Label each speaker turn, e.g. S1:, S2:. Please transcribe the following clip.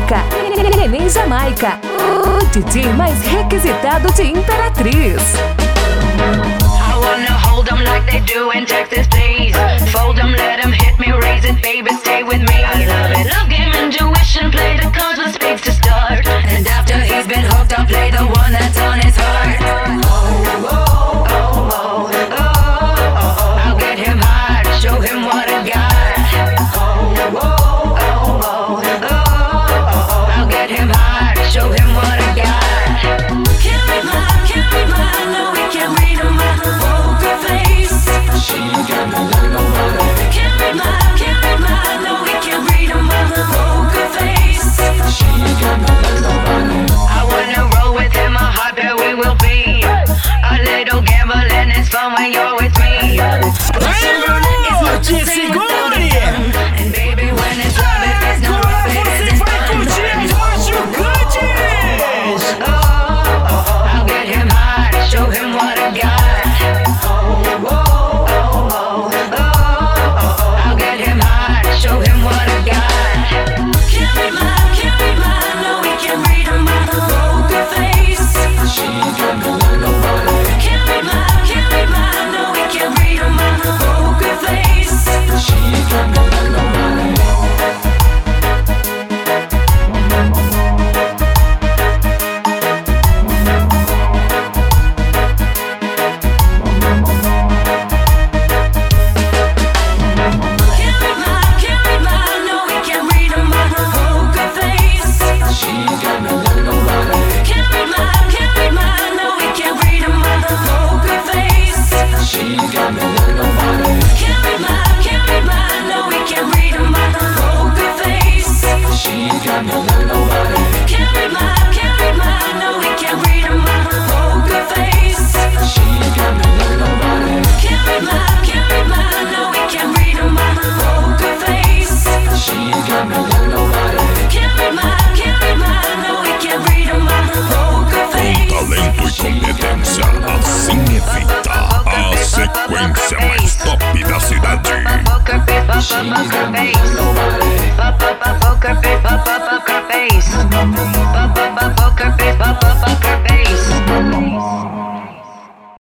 S1: Jamaica. Neném Jamaica, o DJ mais requisitado de Imperatriz.
S2: I wanna hold them like they do in Texas, please. Fold them, let them hit me, raise it, baby, stay with me. I love it. Love game, intuition, play the cards with spades to start. And after he's been hooked, I'll play the one that's on his heart. Oh, oh, oh, oh, oh, oh. I'll get him hard, show him what I got. Oh, oh, oh, oh, oh, oh. I'll get him hard, show him what I got. Can't read mine, no, we can't read him by the poker face. She got me like nobody. Can't read mine, no, we can't read him by the poker face. She got me like nobody. I wanna roll with him, a heart that we will be. A little gambling is fun when you're with me.
S3: Te segure!
S2: And baby, when it's love, if there's no love, it isn't fun. Oh, oh, oh, I'll get him hard, show him what I got. Oh, oh, oh, oh, oh, oh. I'll get him hard, show him what I got. Can't read mine, no, we can't read him by the poker face. She got me like nobody. Can't read mine, no, we can't read him by the poker face. She got me like nobody.
S4: Sequência mais top da cidade.
S2: Poker face.